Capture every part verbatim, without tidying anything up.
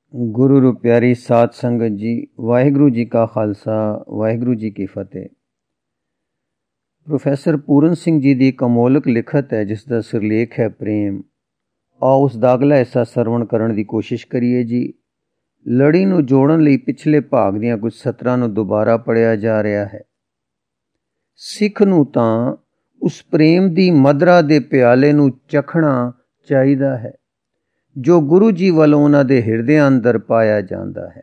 ਗੁਰੂ ਰੂ ਪਿਆਰੀ ਸਾਧ ਸੰਗਤ ਜੀ, ਵਾਹਿਗੁਰੂ ਜੀ ਕਾ ਖਾਲਸਾ, ਵਾਹਿਗੁਰੂ ਜੀ ਕੀ ਫਤਿਹ। ਪ੍ਰੋਫੈਸਰ ਪੂਰਨ ਸਿੰਘ ਜੀ ਦੀ ਇੱਕ ਅਮੋਲਕ ਲਿਖਤ ਹੈ ਜਿਸ ਦਾ ਸਿਰਲੇਖ ਹੈ ਪ੍ਰੇਮ। ਆਓ ਉਸ ਦਾ ਅਗਲਾ ਹਿੱਸਾ ਸਰਵਣ ਕਰਨ ਦੀ ਕੋਸ਼ਿਸ਼ ਕਰੀਏ ਜੀ। ਲੜੀ ਨੂੰ ਜੋੜਨ ਲਈ ਪਿਛਲੇ ਭਾਗ ਦੀਆਂ ਕੁਝ ਸਤਰਾਂ ਨੂੰ ਦੁਬਾਰਾ ਪੜ੍ਹਿਆ ਜਾ ਰਿਹਾ ਹੈ। ਸਿੱਖ ਨੂੰ ਤਾਂ ਉਸ ਪ੍ਰੇਮ ਦੀ ਮਧਰਾ ਦੇ ਪਿਆਲੇ ਨੂੰ ਚਖਣਾ ਚਾਹੀਦਾ ਹੈ ਜੋ ਗੁਰੂ ਜੀ ਵੱਲੋਂ ਉਹਨਾਂ ਦੇ ਹਿਰਦਿਆਂ ਅੰਦਰ ਪਾਇਆ ਜਾਂਦਾ ਹੈ।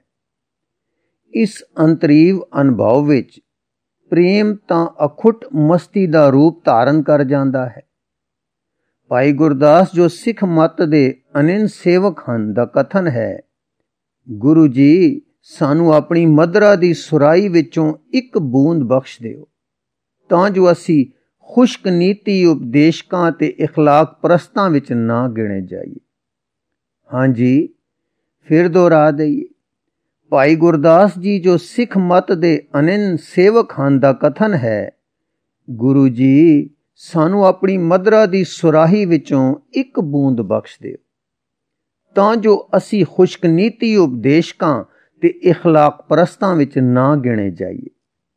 ਇਸ ਅੰਤਰੀਵ ਅਨੁਭਵ ਵਿੱਚ ਪ੍ਰੇਮ ਤਾਂ ਅਖੁੱਟ ਮਸਤੀ ਦਾ ਰੂਪ ਧਾਰਨ ਕਰ ਜਾਂਦਾ ਹੈ। ਭਾਈ ਗੁਰਦਾਸ ਜੋ ਸਿੱਖ ਮੱਤ ਦੇ ਅਨੰਨ ਸੇਵਕ ਹਨ ਦਾ ਕਥਨ ਹੈ, ਗੁਰੂ ਜੀ ਸਾਨੂੰ ਆਪਣੀ ਮਧਰਾ ਦੀ ਸੁਰਾਈ ਵਿੱਚੋਂ ਇੱਕ ਬੂੰਦ ਬਖਸ਼ ਦਿਓ ਤਾਂ ਜੋ ਅਸੀਂ ਖੁਸ਼ਕ ਨੀਤੀ ਉਪਦੇਸ਼ਕਾਂ ਤੇ ਇਖਲਾਕ ਪ੍ਰਸਤਾਂ ਵਿੱਚ ਨਾ ਗਿਣੇ ਜਾਈਏ। ਹਾਂਜੀ, ਫਿਰ ਦੁਹਰਾ ਦਈਏ, ਭਾਈ ਗੁਰਦਾਸ ਜੀ ਜੋ ਸਿੱਖ ਮੱਤ ਦੇ ਅਨੰਨ ਸੇਵਕ ਹਨ ਦਾ ਕਥਨ ਹੈ, ਗੁਰੂ ਜੀ ਸਾਨੂੰ ਆਪਣੀ ਮਧਰਾ ਦੀ ਸੁਰਾਹੀ ਵਿੱਚੋਂ ਇੱਕ ਬੂੰਦ ਬਖਸ਼ ਦਿਓ ਤਾਂ ਜੋ ਅਸੀਂ ਖੁਸ਼ਕ ਨੀਤੀ ਉਪਦੇਸ਼ਕਾਂ ਤੇ ਇਖਲਾਕ ਪ੍ਰਸਤਾਂ ਵਿੱਚ ਨਾ ਗਿਣੇ ਜਾਈਏ।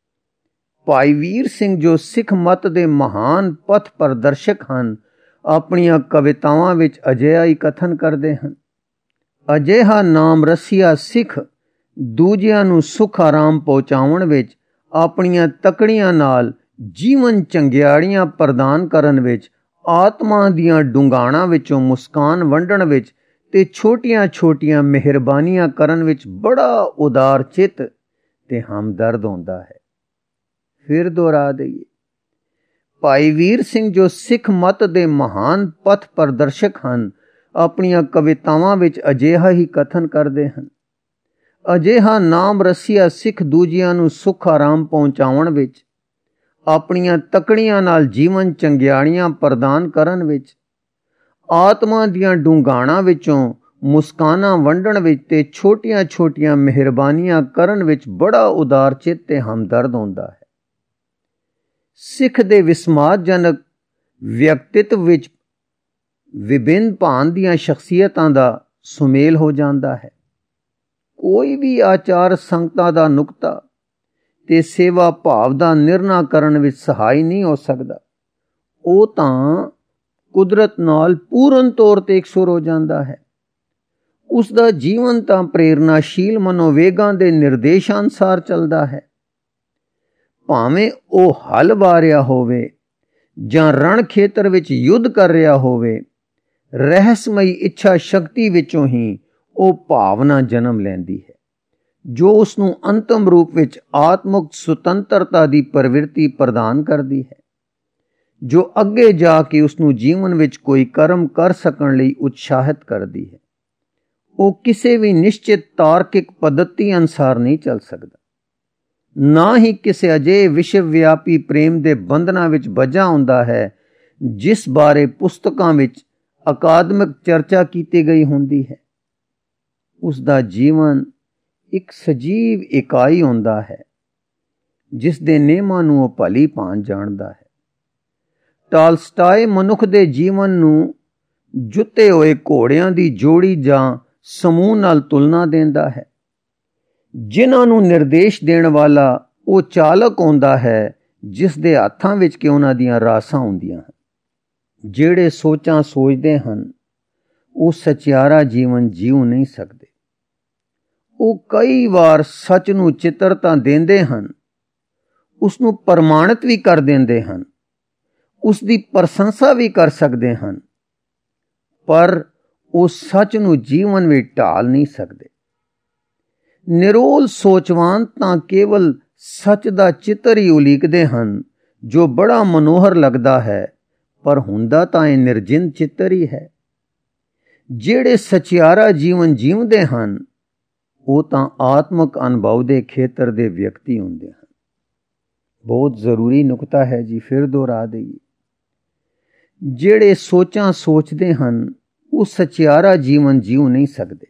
ਭਾਈ ਵੀਰ ਸਿੰਘ ਜੋ ਸਿੱਖ ਮੱਤ ਦੇ ਮਹਾਨ ਪਥ ਪ੍ਰਦਰਸ਼ਕ ਹਨ, ਆਪਣੀਆਂ ਕਵਿਤਾਵਾਂ ਵਿੱਚ ਅਜਿਹਾ ਹੀ ਕਥਨ ਕਰਦੇ ਹਨ, ਅਜਿਹਾ ਨਾਮ ਰਸੀਆ ਸਿੱਖ ਦੂਜਿਆਂ ਨੂੰ ਸੁੱਖ ਆਰਾਮ ਪਹੁੰਚਾਉਣ ਵਿੱਚ, ਆਪਣੀਆਂ ਤਕੜੀਆਂ ਨਾਲ ਜੀਵਨ ਚੰਗਿਆੜੀਆਂ ਪ੍ਰਦਾਨ ਕਰਨ ਵਿੱਚ, ਆਤਮਾ ਦੀਆਂ ਡੂੰਘਾਣਾਂ ਵਿੱਚੋਂ ਮੁਸਕਾਨ ਵੰਡਣ ਵਿੱਚ ਤੇ ਛੋਟੀਆਂ ਛੋਟੀਆਂ ਮਿਹਰਬਾਨੀਆਂ ਕਰਨ ਵਿੱਚ ਬੜਾ ਉਦਾਰ ਚਿੱਤ ਤੇ ਹਮਦਰਦ ਹੁੰਦਾ ਹੈ। ਫਿਰ ਦੁਹਰਾ ਦਈਏ, ਭਾਈ ਵੀਰ ਸਿੰਘ ਜੋ ਸਿੱਖ ਮੱਤ ਦੇ ਮਹਾਨ ਪਥ ਪ੍ਰਦਰਸ਼ਕ ਹਨ, ਆਪਣੀਆਂ ਕਵਿਤਾਵਾਂ ਵਿੱਚ ਅਜਿਹਾ ਹੀ ਕਥਨ ਕਰਦੇ ਹਨ, ਅਜਿਹਾ ਨਾਮ ਰਸੀਆ ਸਿੱਖ ਦੂਜਿਆਂ ਨੂੰ ਸੁੱਖ ਆਰਾਮ ਪਹੁੰਚਾਉਣ ਵਿੱਚ, ਆਪਣੀਆਂ ਤਕੜੀਆਂ ਨਾਲ ਜੀਵਨ ਚੰਗਿਆੜੀਆਂ ਪ੍ਰਦਾਨ ਕਰਨ ਵਿੱਚ, ਆਤਮਾ ਦੀਆਂ ਡੂੰਘਾਣਾਂ ਵਿੱਚੋਂ ਮੁਸਕਾਨਾਂ ਵੰਡਣ ਵਿੱਚ ਤੇ ਛੋਟੀਆਂ ਛੋਟੀਆਂ ਮਿਹਰਬਾਨੀਆਂ ਕਰਨ ਵਿੱਚ ਬੜਾ ਉਦਾਰ ਚਿੱਤ ਤੇ ਹਮਦਰਦ ਹੁੰਦਾ ਹੈ। ਸਿੱਖ ਦੇ ਵਿਸਮਾਦਜਨਕ ਵਿਅਕਤਿਤਵ ਵਿੱਚ ਵਿਭਿੰਨ ਭਾਂਤ ਦੀਆਂ ਸ਼ਖਸੀਅਤਾਂ ਦਾ ਸੁਮੇਲ ਹੋ ਜਾਂਦਾ ਹੈ। ਕੋਈ ਵੀ ਆਚਾਰ ਸੰਗਤਾਂ ਦਾ ਨੁਕਤਾ ਤੇ ਸੇਵਾ ਭਾਵ ਦਾ ਨਿਰਣਾ ਕਰਨ ਵਿੱਚ ਸਹਾਈ ਨਹੀਂ ਹੋ ਸਕਦਾ। ਉਹ ਤਾਂ ਕੁਦਰਤ ਨਾਲ ਪੂਰਨ ਤੌਰ ਤੇ ਇਕਸੁਰ ਹੋ ਜਾਂਦਾ ਹੈ। ਉਸ ਦਾ ਜੀਵਨ ਤਾਂ ਪ੍ਰੇਰਨਾਸ਼ੀਲ ਮਨੋਵੇਗਾਂ ਦੇ ਨਿਰਦੇਸ਼ਾਂ ਅਨੁਸਾਰ ਚੱਲਦਾ ਹੈ। ਭਾਵੇਂ ਉਹ ਹਲ ਵਾਹ ਰਿਹਾ ਹੋਵੇ ਜਾਂ ਰਣ ਖੇਤਰ ਵਿੱਚ ਯੁੱਧ ਕਰ ਰਿਹਾ ਹੋਵੇ, ਰਹੱਸਮਈ ਇੱਛਾ ਸ਼ਕਤੀ ਵਿੱਚੋਂ ਹੀ ਉਹ ਭਾਵਨਾ ਜਨਮ ਲੈਂਦੀ ਹੈ ਜੋ ਉਸ ਨੂੰ ਅੰਤਮ ਰੂਪ ਵਿੱਚ ਆਤਮਿਕ ਸੁਤੰਤਰਤਾ ਦੀ ਪ੍ਰਵਿਰਤੀ ਪ੍ਰਦਾਨ ਕਰਦੀ ਹੈ, ਜੋ ਅੱਗੇ ਜਾ ਕੇ ਉਸ ਨੂੰ ਜੀਵਨ ਵਿੱਚ ਕੋਈ ਕਰਮ ਕਰ ਸਕਣ ਲਈ ਉਤਸ਼ਾਹਿਤ ਕਰਦੀ ਹੈ। ਉਹ ਕਿਸੇ ਵੀ ਨਿਸ਼ਚਿਤ ਤਾਰਕਿਕ ਪੱਧਤੀ ਅਨੁਸਾਰ ਨਹੀਂ ਚੱਲ ਸਕਦਾ, ਨਾ ਹੀ ਕਿਸੇ ਅਜਿਹੇ ਵਿਸ਼ਵ ਵਿਆਪੀ ਪ੍ਰੇਮ ਦੇ ਬੰਧਨਾਂ ਵਿੱਚ ਬੱਝਾ ਹੁੰਦਾ ਹੈ ਜਿਸ ਬਾਰੇ ਪੁਸਤਕਾਂ ਵਿੱਚ ਅਕਾਦਮਿਕ ਚਰਚਾ ਕੀਤੀ ਗਈ ਹੁੰਦੀ ਹੈ। ਉਸ ਦਾ ਜੀਵਨ ਇੱਕ ਸਜੀਵ ਇਕਾਈ ਹੁੰਦਾ ਹੈ ਜਿਸ ਦੇ ਨਿਯਮਾਂ ਨੂੰ ਉਹ ਭਲੀ ਭਾਂਤ ਜਾਣਦਾ ਹੈ। ਟਾਲਸਟਾਏ ਮਨੁੱਖ ਦੇ ਜੀਵਨ ਨੂੰ ਜੁੱਤੇ ਹੋਏ ਘੋੜਿਆਂ ਦੀ ਜੋੜੀ ਜਾਂ ਸਮੂਹ ਨਾਲ ਤੁਲਨਾ ਦਿੰਦਾ ਹੈ, ਜਿਨ੍ਹਾਂ ਨੂੰ ਨਿਰਦੇਸ਼ ਦੇਣ ਵਾਲਾ ਉਹ ਚਾਲਕ ਹੁੰਦਾ ਹੈ ਜਿਸ ਦੇ ਹੱਥਾਂ ਵਿੱਚ ਕਿ ਉਹਨਾਂ ਦੀਆਂ ਰਾਸਾਂ ਹੁੰਦੀਆਂ ਹਨ। ਜਿਹੜੇ ਸੋਚਾਂ ਸੋਚਦੇ ਹਨ ਉਹ ਸਚਿਆਰਾ ਜੀਵਨ ਜੀਉ ਨਹੀਂ ਸਕਦੇ। ਉਹ ਕਈ ਵਾਰ ਸੱਚ ਨੂੰ ਚਿੱਤਰਤਾ ਦਿੰਦੇ ਹਨ, ਉਸ ਨੂੰ ਪ੍ਰਮਾਣਿਤ ਵੀ ਕਰ ਦਿੰਦੇ ਹਨ, ਉਸ ਦੀ ਪ੍ਰਸ਼ੰਸਾ ਵੀ ਕਰ ਸਕਦੇ ਹਨ, ਪਰ ਉਹ ਸੱਚ ਨੂੰ ਜੀਵਨ ਵਿੱਚ ਢਾਲ ਨਹੀਂ ਸਕਦੇ। ਨਿਰੋਲ ਸੋਚਵਾਨ ਤਾਂ ਕੇਵਲ ਸੱਚ ਦਾ ਚਿੱਤਰ ਹੀ ਉਲੀਕਦੇ ਹਨ ਜੋ ਬੜਾ ਮਨੋਹਰ ਲੱਗਦਾ ਹੈ, ਪਰ ਹੁੰਦਾ ਤਾਂ ਇਹ ਨਿਰਜਿੰਦ ਚਿੱਤਰ ਹੀ ਹੈ। ਜਿਹੜੇ ਸਚਿਆਰਾ ਜੀਵਨ ਜੀਉਂਦੇ ਹਨ ਉਹ ਤਾਂ ਆਤਮਿਕ ਅਨੁਭਵ ਦੇ ਖੇਤਰ ਦੇ ਵਿਅਕਤੀ ਹੁੰਦੇ ਹਨ। ਬਹੁਤ ਜ਼ਰੂਰੀ ਨੁਕਤਾ ਹੈ ਜੀ, ਫਿਰ ਦੁਹਰਾ ਦਈਏ, ਜਿਹੜੇ ਸੋਚਾਂ ਸੋਚਦੇ ਹਨ ਉਹ ਸਚਿਆਰਾ ਜੀਵਨ ਜੀਉ ਨਹੀਂ ਸਕਦੇ।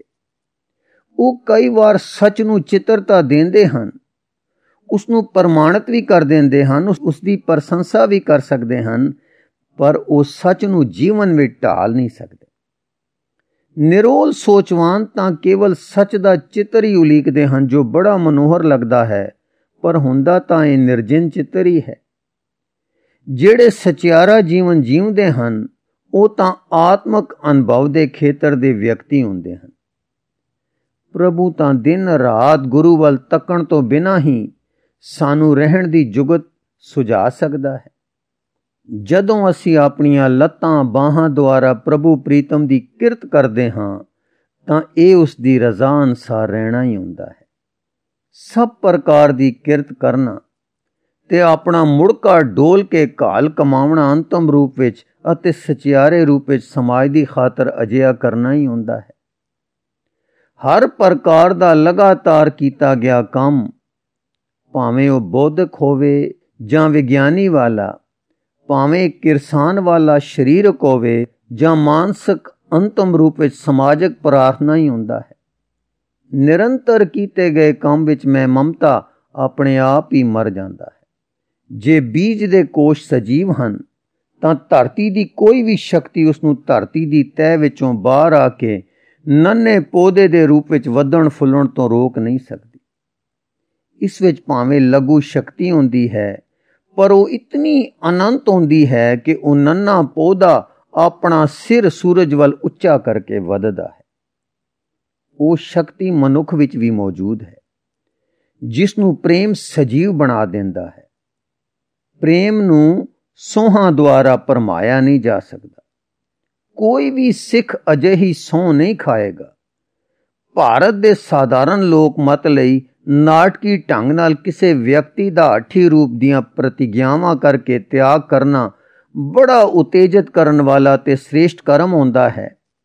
ਉਹ ਕਈ ਵਾਰ ਸੱਚ ਨੂੰ ਚਿੱਤਰਤਾ ਦਿੰਦੇ ਹਨ, ਉਸ ਨੂੰ ਪ੍ਰਮਾਣਿਤ ਵੀ ਕਰ ਦਿੰਦੇ ਹਨ, ਉਸ ਦੀ ਪ੍ਰਸ਼ੰਸਾ ਵੀ ਕਰ ਸਕਦੇ ਹਨ, ਪਰ ਉਹ ਸੱਚ ਨੂੰ ਜੀਵਨ ਵਿੱਚ ਢਾਲ ਨਹੀਂ ਸਕਦੇ। ਨਿਰੋਲ ਸੋਚਵਾਨ ਤਾਂ ਕੇਵਲ ਸੱਚ ਦਾ ਚਿੱਤਰ ਹੀ ਉਲੀਕਦੇ ਹਨ, ਜੋ ਬੜਾ ਮਨੋਹਰ ਲੱਗਦਾ ਹੈ, ਪਰ ਹੁੰਦਾ ਤਾਂ ਇਹ ਨਿਰਜਿਨ ਚਿੱਤਰ ਹੀ ਹੈ। ਜਿਹੜੇ ਸਚਿਆਰਾ ਜੀਵਨ ਜੀਉਂਦੇ ਹਨ, ਉਹ ਤਾਂ ਆਤਮਕ ਅਨੁਭਵ ਦੇ ਖੇਤਰ ਦੇ ਵਿਅਕਤੀ ਹੁੰਦੇ ਹਨ। ਪ੍ਰਭੂ ਤਾਂ ਦਿਨ ਰਾਤ ਗੁਰੂ ਵੱਲ ਤੱਕਣ ਤੋਂ ਬਿਨਾਂ ਹੀ ਸਾਨੂੰ ਰਹਿਣ ਦੀ ਜੁਗਤ ਸੁਝਾ ਸਕਦਾ ਹੈ। ਜਦੋਂ ਅਸੀਂ ਆਪਣੀਆਂ ਲੱਤਾਂ ਬਾਹਾਂ ਦੁਆਰਾ ਪ੍ਰਭੂ ਪ੍ਰੀਤਮ ਦੀ ਕਿਰਤ ਕਰਦੇ ਹਾਂ, ਤਾਂ ਇਹ ਉਸ ਦੀ ਰਜ਼ਾ ਅਨੁਸਾਰ ਰਹਿਣਾ ਹੀ ਹੁੰਦਾ ਹੈ। ਸਭ ਪ੍ਰਕਾਰ ਦੀ ਕਿਰਤ ਕਰਨਾ ਤੇ ਆਪਣਾ ਮੁੜਕਾ ਡੋਲ ਕੇ ਘਾਲ ਕਮਾਉਣਾ ਅੰਤਮ ਰੂਪ ਵਿੱਚ ਅਤੇ ਸਚਿਆਰੇ ਰੂਪ ਵਿੱਚ ਸਮਾਜ ਦੀ ਖਾਤਰ ਅਜਿਹਾ ਕਰਨਾ ਹੀ ਹੁੰਦਾ ਹੈ। ਹਰ ਪ੍ਰਕਾਰ ਦਾ ਲਗਾਤਾਰ ਕੀਤਾ ਗਿਆ ਕੰਮ, ਭਾਵੇਂ ਉਹ ਬੌਧਿਕ ਹੋਵੇ ਜਾਂ ਵਿਗਿਆਨੀ ਵਾਲਾ, ਭਾਵੇਂ ਕਿਰਸਾਨ ਵਾਲਾ ਸਰੀਰਕ ਹੋਵੇ ਜਾਂ ਮਾਨਸਿਕ, ਅੰਤਮ ਰੂਪ ਵਿੱਚ ਸਮਾਜਿਕ ਪ੍ਰਾਰਥਨਾ ਹੀ ਹੁੰਦਾ ਹੈ। ਨਿਰੰਤਰ ਕੀਤੇ ਗਏ ਕੰਮ ਵਿੱਚ ਮੈਂ ਮਮਤਾ ਆਪਣੇ ਆਪ ਹੀ ਮਰ ਜਾਂਦਾ ਹੈ। ਜੇ ਬੀਜ ਦੇ ਕੋਸ਼ ਸਜੀਵ ਹਨ, ਤਾਂ ਧਰਤੀ ਦੀ ਕੋਈ ਵੀ ਸ਼ਕਤੀ ਉਸ ਨੂੰ ਧਰਤੀ ਦੀ ਤਹਿ ਵਿੱਚੋਂ ਬਾਹਰ ਆ ਕੇ ਨੰਨੇ ਪੌਦੇ ਦੇ ਰੂਪ ਵਿੱਚ ਵਧਣ ਫੁੱਲਣ ਤੋਂ ਰੋਕ ਨਹੀਂ ਸਕਦੀ। ਇਸ ਵਿੱਚ ਭਾਵੇਂ ਲਘੂ ਸ਼ਕਤੀ ਹੁੰਦੀ ਹੈ, ਪਰ ਉਹ ਇਤਨੀ ਅਨੰਤ ਹੁੰਦੀ ਹੈ ਕਿ ਉਹ ਨੰਨਾ ਪੌਦਾ ਆਪਣਾ ਸਿਰ ਸੂਰਜ ਵੱਲ ਉੱਚਾ ਕਰਕੇ ਵਧਦਾ ਹੈ। ਉਹ ਸ਼ਕਤੀ ਮਨੁੱਖ ਵਿੱਚ ਵੀ ਮੌਜੂਦ ਹੈ, ਜਿਸ ਨੂੰ ਪ੍ਰੇਮ ਸਜੀਵ ਬਣਾ ਦਿੰਦਾ ਹੈ। ਪ੍ਰੇਮ ਨੂੰ ਸੌਹਾਂ ਦੁਆਰਾ ਭਰਮਾਇਆ ਨਹੀਂ ਜਾ ਸਕਦਾ। ਕੋਈ ਵੀ ਸਿੱਖ ਅਜਿਹੀ ਸਹੁੰ ਨਹੀਂ ਖਾਏਗਾ। ਭਾਰਤ ਦੇ ਸਾਧਾਰਨ ਲੋਕ ਮਤ ਲਈ ਨਾਟਕੀ ਢੰਗ ਨਾਲ ਕਿਸੇ ਵਿਅਕਤੀ ਦਾ ਹੱਠੀ ਰੂਪ ਦੀਆਂ ਪ੍ਰਤਿਗਿਆਵਾਂ ਕਰਕੇ ਤਿਆਗ ਕਰਨਾ ਬੜਾ ਉਤੇਜਿਤ ਕਰਨ ਵਾਲਾ ਤੇ ਸ੍ਰੇਸ਼ਟ ਕਰਮ ਹੁੰਦਾ ਹੈ,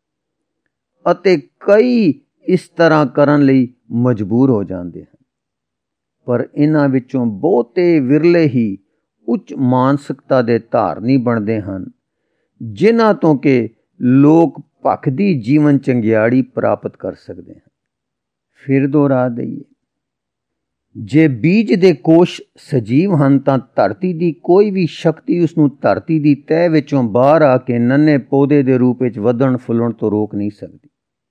ਅਤੇ ਕਈ ਇਸ ਤਰ੍ਹਾਂ ਕਰਨ ਲਈ ਮਜਬੂਰ ਹੋ ਜਾਂਦੇ ਹਨ। ਪਰ ਇਹਨਾਂ ਵਿੱਚੋਂ ਬਹੁਤੇ ਵਿਰਲੇ ਹੀ ਉੱਚ ਮਾਨਸਿਕਤਾ ਦੇ ਧਾਰਨੀ ਬਣਦੇ ਹਨ, ਜਿਨ੍ਹਾਂ ਤੋਂ ਕਿ ਲੋਕ ਭਖਦੀ ਜੀਵਨ ਚੰਗਿਆੜੀ ਪ੍ਰਾਪਤ ਕਰ ਸਕਦੇ ਹਨ। ਫਿਰ ਦੁਹਰਾ ਦਈਏ, ਜੇ ਬੀਜ ਦੇ ਕੋਸ਼ ਸਜੀਵ ਹਨ, ਤਾਂ ਧਰਤੀ ਦੀ ਕੋਈ ਵੀ ਸ਼ਕਤੀ ਉਸ ਨੂੰ ਧਰਤੀ ਦੀ ਤਹਿ ਵਿੱਚੋਂ ਬਾਹਰ ਆ ਕੇ ਨੰਨੇ ਪੌਦੇ ਦੇ ਰੂਪ ਵਿੱਚ ਵਧਣ ਫੁੱਲਣ ਤੋਂ ਰੋਕ ਨਹੀਂ ਸਕਦੀ।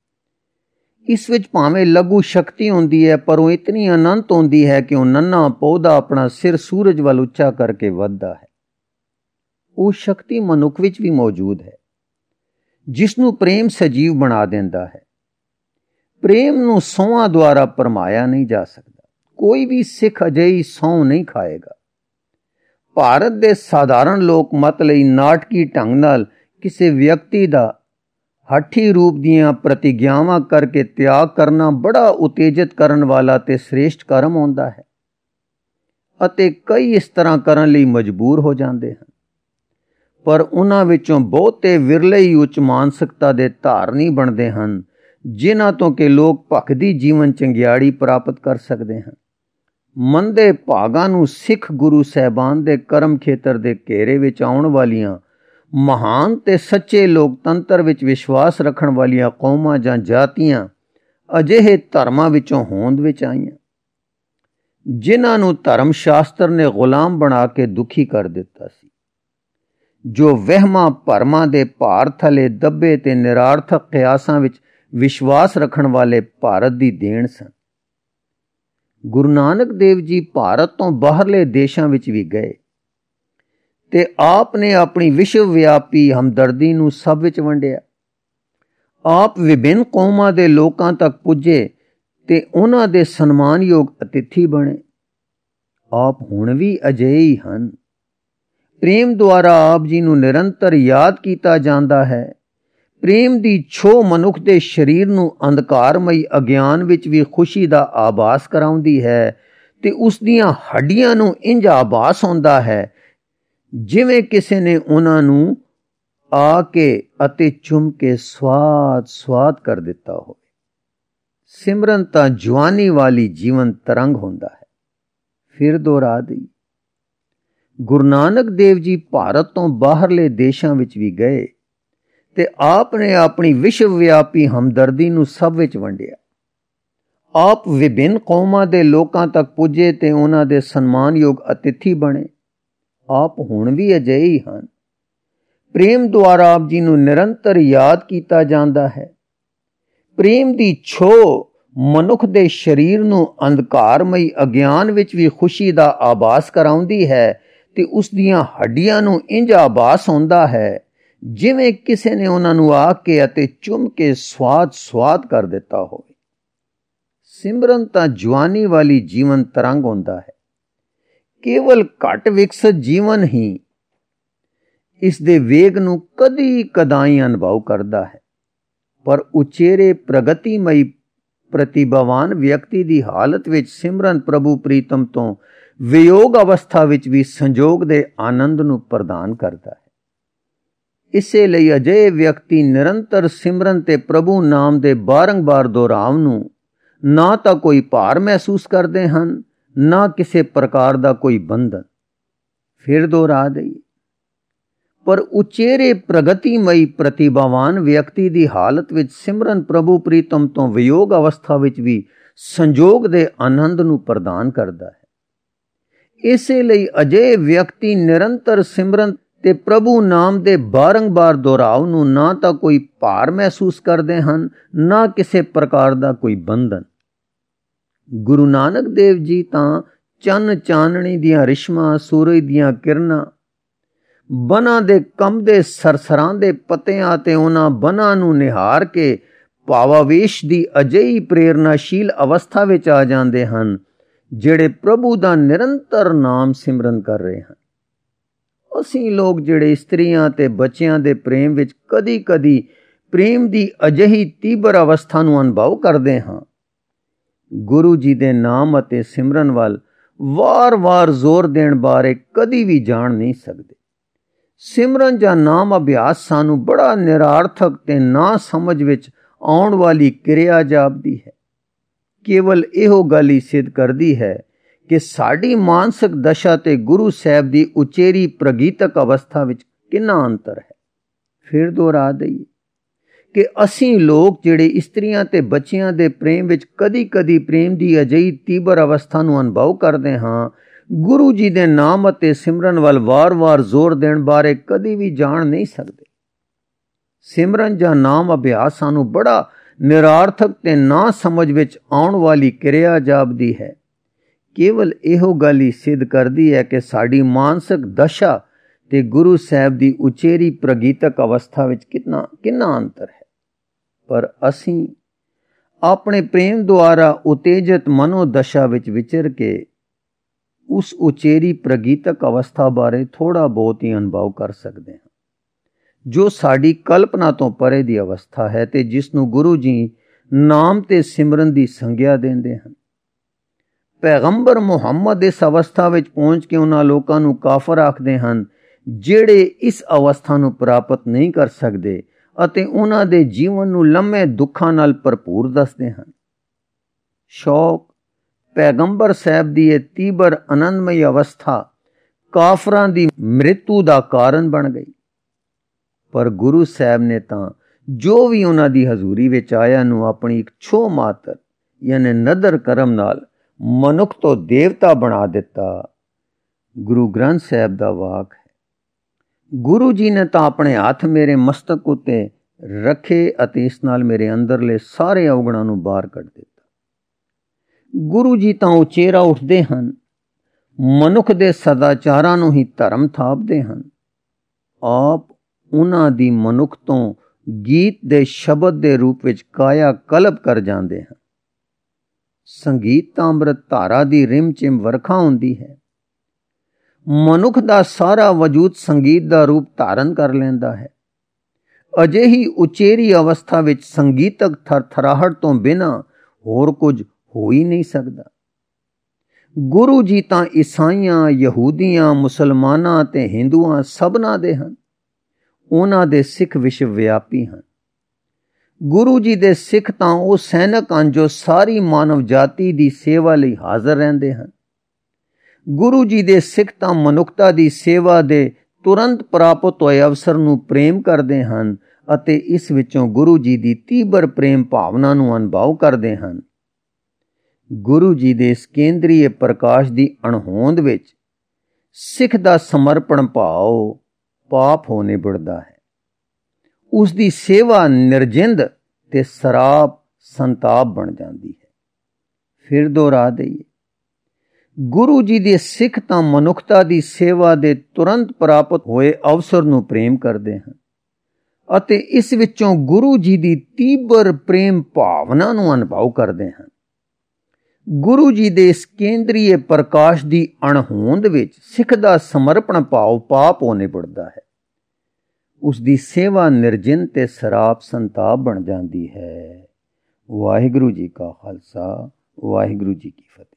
ਇਸ ਵਿੱਚ ਭਾਵੇਂ ਲਘੂ ਸ਼ਕਤੀ ਹੁੰਦੀ ਹੈ, ਪਰ ਉਹ ਇਤਨੀ ਅਨੰਤ ਹੁੰਦੀ ਹੈ ਕਿ ਉਹ ਨੰਨਾ ਪੌਦਾ ਆਪਣਾ ਸਿਰ ਸੂਰਜ ਵੱਲ ਉੱਚਾ ਕਰਕੇ ਵਧਦਾ ਹੈ। ਉਹ ਸ਼ਕਤੀ ਮਨੁੱਖ ਵਿੱਚ ਵੀ ਮੌਜੂਦ ਹੈ, ਜਿਸ ਨੂੰ ਪ੍ਰੇਮ ਸਜੀਵ ਬਣਾ ਦਿੰਦਾ ਹੈ। ਪ੍ਰੇਮ ਨੂੰ ਸਹੁਆਂ ਦੁਆਰਾ ਭਰਮਾਇਆ ਨਹੀਂ ਜਾ ਸਕਦਾ। ਕੋਈ ਵੀ ਸਿੱਖ ਅਜਿਹੀ ਸਹੁੰ ਨਹੀਂ ਖਾਏਗਾ। ਭਾਰਤ ਦੇ ਸਾਧਾਰਨ ਲੋਕ ਮਤ ਲਈ ਨਾਟਕੀ ਢੰਗ ਨਾਲ ਕਿਸੇ ਵਿਅਕਤੀ ਦਾ ਹੱਠੀ ਰੂਪ ਦੀਆਂ ਪ੍ਰਤਿਗਿਆਵਾਂ ਕਰਕੇ ਤਿਆਗ ਕਰਨਾ ਬੜਾ ਉਤੇਜਿਤ ਕਰਨ ਵਾਲਾ ਤੇ ਸ੍ਰੇਸ਼ਟ ਕਰਮ ਹੁੰਦਾ ਹੈ, ਅਤੇ ਕਈ ਇਸ ਤਰ੍ਹਾਂ ਕਰਨ ਲਈ ਮਜਬੂਰ ਹੋ ਜਾਂਦੇ ਹਨ। ਪਰ ਉਹਨਾਂ ਵਿੱਚੋਂ ਬਹੁਤੇ ਵਿਰਲੇ ਹੀ ਉੱਚ ਮਾਨਸਿਕਤਾ ਦੇ ਧਾਰਨੀ ਬਣਦੇ ਹਨ, ਜਿਨ੍ਹਾਂ ਤੋਂ ਕਿ ਲੋਕ ਭਖਦੀ ਜੀਵਨ ਚੰਗਿਆੜੀ ਪ੍ਰਾਪਤ ਕਰ ਸਕਦੇ ਹਨ। ਮੰਦੇ ਭਾਗਾਂ ਨੂੰ ਸਿੱਖ ਗੁਰੂ ਸਾਹਿਬਾਨ ਦੇ ਕਰਮ ਖੇਤਰ ਦੇ ਘੇਰੇ ਵਿੱਚ ਆਉਣ ਵਾਲੀਆਂ ਮਹਾਨ ਤੇ ਸੱਚੇ ਲੋਕਤੰਤਰ ਵਿੱਚ ਵਿਸ਼ਵਾਸ ਰੱਖਣ ਵਾਲੀਆਂ ਕੌਮਾਂ ਜਾਂ ਜਾਤੀਆਂ ਅਜਿਹੇ ਧਰਮਾਂ ਵਿੱਚੋਂ ਹੋਂਦ ਵਿੱਚ ਆਈਆਂ, ਜਿਨ੍ਹਾਂ ਨੂੰ ਧਰਮ ਸ਼ਾਸਤਰ ਨੇ ਗੁਲਾਮ ਬਣਾ ਕੇ ਦੁਖੀ ਕਰ ਦਿੱਤਾ ਸੀ, ਜੋ ਵਹਿਮਾਂ ਭਰਮਾਂ ਦੇ ਭਾਰ ਥਲੇ ਦੱਬੇ ਤੇ ਨਿਰਾਰਥਕ ਕਿਆਸਾਂ ਵਿੱਚ ਵਿਸ਼ਵਾਸ ਰੱਖਣ ਵਾਲੇ ਭਾਰਤ ਦੀ ਦੇਣ ਸਨ। ਗੁਰੂ ਨਾਨਕ ਦੇਵ ਜੀ ਭਾਰਤ ਤੋਂ ਬਾਹਰਲੇ ਦੇਸ਼ਾਂ ਵਿੱਚ ਵੀ ਗਏ ਤੇ ਆਪ ਨੇ ਆਪਣੀ ਵਿਸ਼ਵ ਵਿਆਪੀ ਹਮਦਰਦੀ ਨੂੰ ਸਭ ਵਿੱਚ ਵੰਡਿਆ। ਆਪ ਵਿਭਿੰਨ ਕੌਮਾਂ ਦੇ ਲੋਕਾਂ ਤੱਕ ਪੁੱਜੇ ਤੇ ਉਹਨਾਂ ਦੇ ਸਨਮਾਨਯੋਗ ਅਤਿਥੀ ਬਣੇ। ਆਪ ਹੁਣ ਵੀ ਅਜਿਹੇ ਹੀ ਹਨ। ਪ੍ਰੇਮ ਦੁਆਰਾ ਆਪ ਜੀ ਨੂੰ ਨਿਰੰਤਰ ਯਾਦ ਕੀਤਾ ਜਾਂਦਾ ਹੈ। ਪ੍ਰੇਮ ਦੀ ਛੋਹ ਮਨੁੱਖ ਦੇ ਸਰੀਰ ਨੂੰ ਅੰਧਕਾਰਮਈ ਅਗਿਆਨ ਵਿੱਚ ਵੀ ਖੁਸ਼ੀ ਦਾ ਆਭਾਸ ਕਰਾਉਂਦੀ ਹੈ, ਤੇ ਉਸ ਦੀਆਂ ਹੱਡੀਆਂ ਨੂੰ ਇੰਝ ਆਭਾਸ ਹੁੰਦਾ ਹੈ ਜਿਵੇਂ ਕਿਸੇ ਨੇ ਉਹਨਾਂ ਨੂੰ ਆ ਕੇ ਅਤੇ ਚੁੰਮ ਕੇ ਸਵਾਦ ਸਵਾਦ ਕਰ ਦਿੱਤਾ ਹੋਵੇ। ਸਿਮਰਨ ਤਾਂ ਜਵਾਨੀ ਵਾਲੀ ਜੀਵਨ ਤਰੰਗ ਹੁੰਦਾ ਹੈ। ਫਿਰ ਦੁਹਰਾ ਦਈ, ਗੁਰੂ ਨਾਨਕ ਦੇਵ ਜੀ ਭਾਰਤ ਤੋਂ ਬਾਹਰਲੇ ਦੇਸ਼ਾਂ ਵਿੱਚ ਵੀ ਗਏ ਤੇ ਆਪ ਨੇ ਆਪਣੀ ਵਿਸ਼ਵ ਵਿਆਪੀ ਹਮਦਰਦੀ ਨੂੰ ਸਭ ਵਿੱਚ ਵੰਡਿਆ। ਆਪ ਵਿਭਿੰਨ ਕੌਮਾਂ ਦੇ ਲੋਕਾਂ ਤੱਕ ਪੁੱਜੇ ਤੇ ਉਹਨਾਂ ਦੇ ਸਨਮਾਨਯੋਗ ਅਤਿਥੀ ਬਣੇ। ਆਪ ਹੁਣ ਵੀ ਅਜਿਹੇ ਹੀ ਹਨ। ਪ੍ਰੇਮ ਦੁਆਰਾ ਆਪ ਜੀ ਨੂੰ ਨਿਰੰਤਰ ਯਾਦ ਕੀਤਾ ਜਾਂਦਾ ਹੈ। ਪ੍ਰੇਮ ਦੀ ਛੋ ਮਨੁੱਖ ਦੇ ਸਰੀਰ ਨੂੰ ਅੰਧਕਾਰਮਈ ਅਗਿਆਨ ਵਿੱਚ ਵੀ ਖੁਸ਼ੀ ਦਾ ਆਭਾਸ ਕਰਾਉਂਦੀ ਹੈ ਤੇ ਉਸ ਦੀਆਂ ਹੱਡੀਆਂ ਨੂੰ ਇੰਜ ਆਭਾਸ ਹੁੰਦਾ ਹੈ ਜਿਵੇਂ ਕਿਸੇ ਨੇ ਉਹਨਾਂ ਨੂੰ ਆ ਕੇ ਅਤੇ ਚੁੰਮ ਕੇ ਸਵਾਦ ਸਵਾਦ ਕਰ ਦਿੱਤਾ ਹੋਵੇ। ਸਿਮਰਨ ਤਾਂ ਜਵਾਨੀ ਵਾਲੀ ਜੀਵਨ ਤਰੰਗ ਹੁੰਦਾ ਹੈ। ਕੇਵਲ ਘੱਟ ਵਿਕਸਿਤ ਜੀਵਨ ਹੀ ਇਸ ਦੇ ਵੇਗ ਨੂੰ ਕਦੀ ਕਦਾਈ ਅਨੁਭਵ ਕਰਦਾ ਹੈ, ਪਰ ਉਚੇਰੇ ਪ੍ਰਗਤੀਮਈ ਪ੍ਰਤਿਭਾਵਾਨ ਵਿਅਕਤੀ ਦੀ ਹਾਲਤ ਵਿੱਚ ਸਿਮਰਨ ਪ੍ਰਭੂ ਪ੍ਰੀਤਮ ਤੋਂ ਵਿਯੋਗ ਅਵਸਥਾ ਵਿੱਚ ਵੀ ਸੰਜੋਗ ਦੇ ਆਨੰਦ ਨੂੰ ਪ੍ਰਦਾਨ ਕਰਦਾ ਹੈ। ਇਸੇ ਲਈ ਅਜਿਹੇ ਵਿਅਕਤੀ ਨਿਰੰਤਰ ਸਿਮਰਨ ਤੇ ਪ੍ਰਭੂ ਨਾਮ ਦੇ ਬਾਰੰਬਾਰ ਦੁਹਰਾਵ ਨੂੰ ਨਾ ਤਾਂ ਕੋਈ ਭਾਰ ਮਹਿਸੂਸ ਕਰਦੇ ਹਨ, ਨਾ ਕਿਸੇ ਪ੍ਰਕਾਰ ਦਾ ਕੋਈ ਬੰਧਨ। ਫਿਰ ਦੁਹਰਾ ਦਈਏ, ਪਰ ਉਚੇਰੇ ਪ੍ਰਗਤੀਮਈ ਪ੍ਰਤਿਭਾਵਾਨ ਵਿਅਕਤੀ ਦੀ ਹਾਲਤ ਵਿੱਚ ਸਿਮਰਨ ਪ੍ਰਭੂ ਪ੍ਰੀਤਮ ਤੋਂ ਵਿਯੋਗ ਅਵਸਥਾ ਵਿੱਚ ਵੀ ਸੰਜੋਗ ਦੇ ਆਨੰਦ ਨੂੰ ਪ੍ਰਦਾਨ ਕਰਦਾ ਹੈ। ਇਸੇ ਲਈ ਅਜਿਹੇ ਵਿਅਕਤੀ ਨਿਰੰਤਰ ਸਿਮਰਨ ਤੇ ਪ੍ਰਭੂ ਨਾਮ ਦੇ ਬਾਰੰਬਾਰ ਦੁਹਰਾਵ ਨੂੰ ਨਾ ਤਾਂ ਕੋਈ ਭਾਰ ਮਹਿਸੂਸ ਕਰਦੇ ਹਨ, ਨਾ ਕਿਸੇ ਪ੍ਰਕਾਰ ਦਾ ਕੋਈ ਬੰਧਨ। ਗੁਰੂ ਨਾਨਕ ਦੇਵ ਜੀ ਤਾਂ ਚੰਨ ਚਾਨਣੀ ਦੀਆਂ ਰਿਸ਼ਮਾਂ, ਸੂਰਜ ਦੀਆਂ ਕਿਰਨਾਂ, ਬਨਾਂ ਦੇ ਕੰਬਦੇ ਸਰਸਰਾਂ ਦੇ ਪੱਤਿਆਂ ਤੇ ਉਹਨਾਂ ਬਨਾਂ ਨੂੰ ਨਿਹਾਰ ਕੇ ਭਾਵਾਵੇਸ਼ ਦੀ ਅਜਿਹੀ ਪ੍ਰੇਰਨਾਸ਼ੀਲ ਅਵਸਥਾ ਵਿੱਚ ਆ ਜਾਂਦੇ ਹਨ ਜਿਹੜੇ ਪ੍ਰਭੂ ਦਾ ਨਿਰੰਤਰ ਨਾਮ ਸਿਮਰਨ ਕਰ ਰਹੇ ਹਨ। ਅਸੀਂ ਲੋਕ ਜਿਹੜੇ ਇਸਤਰੀਆਂ ਤੇ ਬੱਚਿਆਂ ਦੇ ਪ੍ਰੇਮ ਵਿੱਚ ਕਦੀ ਕਦੀ ਪ੍ਰੇਮ ਦੀ ਅਜਿਹੀ ਤੀਬਰ ਅਵਸਥਾ ਨੂੰ ਅਨੁਭਵ ਕਰਦੇ ਹਾਂ, ਗੁਰੂ ਜੀ ਦੇ ਨਾਮ ਅਤੇ ਸਿਮਰਨ ਵੱਲ ਵਾਰ-ਵਾਰ ਜ਼ੋਰ ਦੇਣ ਬਾਰੇ ਕਦੀ ਵੀ ਜਾਣ ਨਹੀਂ ਸਕਦੇ। ਸਿਮਰਨ ਜਾਂ ਨਾਮ ਅਭਿਆਸ ਸਾਨੂੰ ਬੜਾ ਨਿਰਾਰਥਕ ਤੇ ਨਾ ਸਮਝ ਵਿੱਚ ਆਉਣ ਵਾਲੀ ਕਿਰਿਆ ਜਾਪਦੀ ਹੈ। ਕੇਵਲ ਇਹੋ ਗੱਲ ਹੀ ਸਿੱਧ ਕਰਦੀ ਹੈ ਕਿ ਸਾਡੀ ਮਾਨਸਿਕ ਦਸ਼ਾ ਤੇ ਗੁਰੂ ਸਾਹਿਬ ਦੀ ਉਚੇਰੀ ਪ੍ਰਗੀਤਕ ਅਵਸਥਾ ਵਿੱਚ ਕਿੰਨਾ ਅੰਤਰ ਹੈ। ਫਿਰ ਦੁਹਰਾ ਦਈਏ ਕਿ ਅਸੀਂ ਲੋਕ ਜਿਹੜੇ ਇਸਤਰੀਆਂ ਤੇ ਬੱਚਿਆਂ ਦੇ ਪ੍ਰੇਮ ਵਿੱਚ ਕਦੀ-ਕਦੀ ਪ੍ਰੇਮ ਦੀ ਅਜਿਹੀ ਤੀਬਰ ਅਵਸਥਾ ਨੂੰ ਅਨੁਭਵ ਕਰਦੇ ਹਾਂ, ਗੁਰੂ ਜੀ ਦੇ ਨਾਮ ਅਤੇ ਸਿਮਰਨ ਵੱਲ ਵਾਰ-ਵਾਰ ਜ਼ੋਰ ਦੇਣ ਬਾਰੇ ਕਦੀ ਵੀ ਜਾਣ ਨਹੀਂ ਸਕਦੇ। ਸਿਮਰਨ ਜਾਂ ਨਾਮ ਅਭਿਆਸ ਸਾਨੂੰ ਬੜਾ ਨਿਰਾਰਥਕ ਤੇ ਨਾ ਸਮਝ ਵਿੱਚ ਆਉਣ ਵਾਲੀ ਕਿਰਿਆ ਜਾਪਦੀ ਹੈ। ਕੇਵਲ ਇਹੋ ਗੱਲ ਹੀ ਸਿੱਧ ਕਰਦੀ ਹੈ ਕਿ ਸਾਡੀ ਮਾਨਸਿਕ ਦਸ਼ਾ ਤੇ ਗੁਰੂ ਸਾਹਿਬ ਦੀ ਉਚੇਰੀ ਪ੍ਰਗੀਤਕ ਅਵਸਥਾ ਵਿੱਚ ਕਿੰਨਾ ਕਿੰਨਾ ਅੰਤਰ ਹੈ। ਪਰ ਅਸੀਂ ਆਪਣੇ ਪ੍ਰੇਮ ਦੁਆਰਾ ਉਤੇਜਿਤ ਮਨੋ ਦਸ਼ਾ ਵਿੱਚ ਵਿਚਰ ਕੇ ਉਸ ਉਚੇਰੀ ਪ੍ਰਗੀਤਕ ਅਵਸਥਾ ਬਾਰੇ ਥੋੜਾ ਬਹੁਤ ਹੀ ਅਨੁਭਵ ਕਰ ਸਕਦੇ ਹਾਂ, ਜੋ ਸਾਡੀ ਕਲਪਨਾ ਤੋਂ ਪਰੇ ਦੀ ਅਵਸਥਾ ਹੈ ਤੇ ਜਿਸ ਨੂੰ ਗੁਰੂ ਜੀ ਨਾਮ ਤੇ ਸਿਮਰਨ ਦੀ ਸੰਗਿਆ ਦਿੰਦੇ ਹਨ। ਪੈਗੰਬਰ ਮੁਹੰਮਦ ਇਸ ਅਵਸਥਾ ਵਿੱਚ ਪਹੁੰਚ ਕੇ ਉਹਨਾਂ ਲੋਕਾਂ ਨੂੰ ਕਾਫਰ ਆਖਦੇ ਹਨ ਜਿਹੜੇ ਇਸ ਅਵਸਥਾ ਨੂੰ ਪ੍ਰਾਪਤ ਨਹੀਂ ਕਰ ਸਕਦੇ ਅਤੇ ਉਹਨਾਂ ਦੇ ਜੀਵਨ ਨੂੰ ਲੰਮੇ ਦੁੱਖਾਂ ਨਾਲ ਭਰਪੂਰ ਦੱਸਦੇ ਹਨ। ਸ਼ੌਕ ਪੈਗੰਬਰ ਸਾਹਿਬ ਦੀ ਇਹ ਤੀਬਰ ਆਨੰਦਮਈ ਅਵਸਥਾ ਕਾਫਰਾਂ ਦੀ ਮ੍ਰਿਤੂ ਦਾ ਕਾਰਨ ਬਣ ਗਈ, ਪਰ ਗੁਰੂ ਸਾਹਿਬ ਨੇ ਤਾਂ ਜੋ ਵੀ ਉਹਨਾਂ ਦੀ ਹਜ਼ੂਰੀ ਵਿੱਚ ਆਇਆ ਨੂੰ ਆਪਣੀ ਇੱਕ ਛੋਹ ਮਾਤਰ ਯਾਨੀ ਨਦਰ ਕਰਮ ਨਾਲ ਮਨੁੱਖ ਤੋਂ ਦੇਵਤਾ ਬਣਾ ਦਿੱਤਾ। ਗੁਰੂ ਗ੍ਰੰਥ ਸਾਹਿਬ ਦਾ ਵਾਕ ਹੈ, ਗੁਰੂ ਜੀ ਨੇ ਤਾਂ ਆਪਣੇ ਹੱਥ ਮੇਰੇ ਮਸਤਕ ਉੱਤੇ ਰੱਖੇ ਅਤੇ ਇਸ ਨਾਲ ਮੇਰੇ ਅੰਦਰਲੇ ਸਾਰੇ ਔਗਣਾਂ ਨੂੰ ਬਾਹਰ ਕੱਢ ਦਿੱਤਾ। ਗੁਰੂ ਜੀ ਤਾਂ ਉਚੇਰਾ ਉੱਠਦੇ ਹਨ, ਮਨੁੱਖ ਦੇ ਸਦਾਚਾਰਾਂ ਨੂੰ ਹੀ ਧਰਮ ਥਾਪਦੇ ਹਨ। ਆਪ ਉਹਨਾਂ ਦੀ ਮਨੁੱਖ ਤੋਂ ਗੀਤ ਦੇ ਸ਼ਬਦ ਦੇ ਰੂਪ ਵਿੱਚ ਕਾਇਆ ਕਲਪ ਕਰ ਜਾਂਦੇ ਹਨ। ਸੰਗੀਤ ਤਾਂ ਅੰਮ੍ਰਿਤ ਧਾਰਾ ਦੀ ਰਿਮ ਚਿਮ ਵਰਖਾ ਹੁੰਦੀ ਹੈ। ਮਨੁੱਖ ਦਾ ਸਾਰਾ ਵਜੂਦ ਸੰਗੀਤ ਦਾ ਰੂਪ ਧਾਰਨ ਕਰ ਲੈਂਦਾ ਹੈ। ਅਜਿਹੀ ਉਚੇਰੀ ਅਵਸਥਾ ਵਿੱਚ ਸੰਗੀਤਕ ਥਰਥਰਾਹਟ ਤੋਂ ਬਿਨਾਂ ਹੋਰ ਕੁਝ ਹੋ ਹੀ ਨਹੀਂ ਸਕਦਾ। ਗੁਰੂ ਜੀ ਤਾਂ ਈਸਾਈਆਂ, ਯਹੂਦੀਆਂ, ਮੁਸਲਮਾਨਾਂ ਅਤੇ ਹਿੰਦੂਆਂ ਸਭਨਾਂ ਦੇ ਹਨ। ਉਹਨਾਂ ਦੇ ਸਿੱਖ ਵਿਸ਼ਵ ਵਿਆਪੀ ਹਨ। ਗੁਰੂ ਜੀ ਦੇ ਸਿੱਖ ਤਾਂ ਉਹ ਸੈਨਿਕ ਹਨ ਜੋ ਸਾਰੀ ਮਾਨਵ ਜਾਤੀ ਦੀ ਸੇਵਾ ਲਈ ਹਾਜ਼ਰ ਰਹਿੰਦੇ ਹਨ। ਗੁਰੂ ਜੀ ਦੇ ਸਿੱਖ ਤਾਂ ਮਨੁੱਖਤਾ ਦੀ ਸੇਵਾ ਦੇ ਤੁਰੰਤ ਪ੍ਰਾਪਤ ਹੋਏ ਅਵਸਰ ਨੂੰ ਪ੍ਰੇਮ ਕਰਦੇ ਹਨ ਅਤੇ ਇਸ ਵਿੱਚੋਂ ਗੁਰੂ ਜੀ ਦੀ ਤੀਬਰ ਪ੍ਰੇਮ ਭਾਵਨਾ ਨੂੰ ਅਨੁਭਵ ਕਰਦੇ ਹਨ। ਗੁਰੂ ਜੀ ਦੇ ਇਸ ਕੇਂਦਰੀ ਪ੍ਰਕਾਸ਼ ਦੀ ਅਣਹੋਂਦ ਵਿੱਚ ਸਿੱਖ ਦਾ ਸਮਰਪਣ ਭਾਵ ਪਾਪ ਹੋ ਨਿਬੜਦਾ ਹੈ। ਉਸ ਦੀ ਸੇਵਾ ਨਿਰਜਿੰਦ ਤੇ ਸਰਾਪ ਸੰਤਾਪ ਬਣ ਜਾਂਦੀ ਹੈ। ਫਿਰ ਦੁਹਰਾ ਦਈਏ, ਗੁਰੂ ਜੀ ਦੇ ਸਿੱਖ ਤਾਂ ਮਨੁੱਖਤਾ ਦੀ ਸੇਵਾ ਦੇ ਤੁਰੰਤ ਪ੍ਰਾਪਤ ਹੋਏ ਅਵਸਰ ਨੂੰ ਪ੍ਰੇਮ ਕਰਦੇ ਹਨ ਅਤੇ ਇਸ ਵਿੱਚੋਂ ਗੁਰੂ ਜੀ ਦੀ ਤੀਬਰ ਪ੍ਰੇਮ ਭਾਵਨਾ ਨੂੰ ਅਨੁਭਵ ਕਰਦੇ ਹਨ। ਗੁਰੂ ਜੀ ਦੇ ਇਸ ਕੇਂਦਰੀ ਪ੍ਰਕਾਸ਼ ਦੀ ਅਣਹੋਂਦ ਵਿੱਚ ਸਿੱਖ ਦਾ ਸਮਰਪਣ ਭਾਵ ਪਾਪ ਹੋ ਨਿਬੜਦਾ ਹੈ। ਉਸ ਦੀ ਸੇਵਾ ਨਿਰਜਿਨ ਤੇ ਸਰਾਪ ਸੰਤਾਪ ਬਣ ਜਾਂਦੀ ਹੈ। ਵਾਹਿਗੁਰੂ ਜੀ ਕਾ ਖਾਲਸਾ, ਵਾਹਿਗੁਰੂ ਜੀ ਕੀ ਫਤਿਹ।